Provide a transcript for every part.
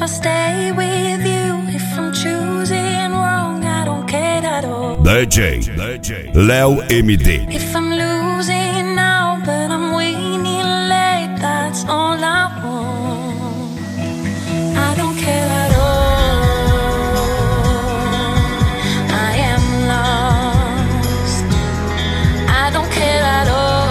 stay with you. If I'm choosing wrong, I don't care at all. DJ Léo MD. If I'm losing now, but I'm winning late, that's all I want. I don't care at all. I am lost. I don't care at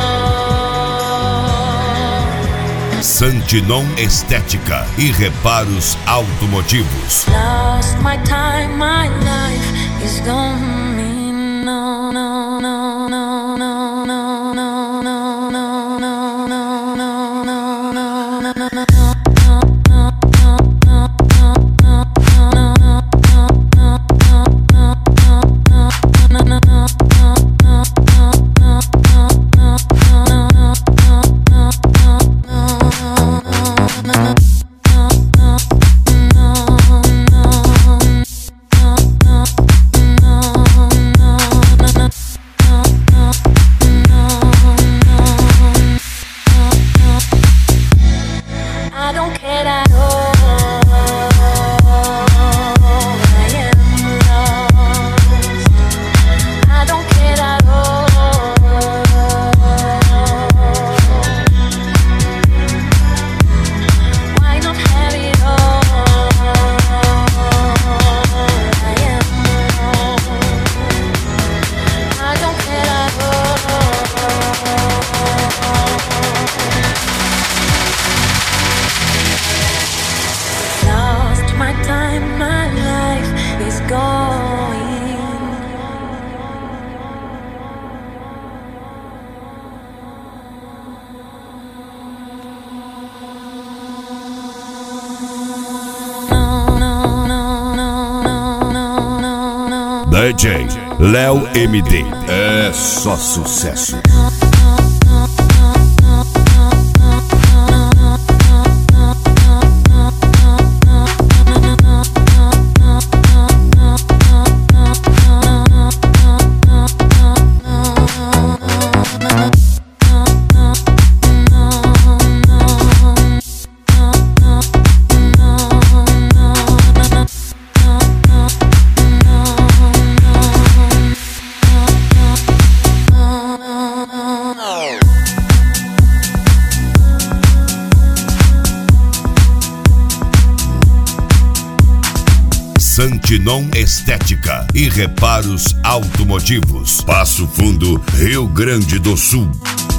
all. Santinon Estética e Reparos Automotivos. Lost my time, my life is gone. No, no, no, no, no, no, no, no, no, no, no, no, no, no, no. DJ Léo MD. É só sucesso. Santinon Estética e Reparos Automotivos. Passo Fundo, Rio Grande do Sul.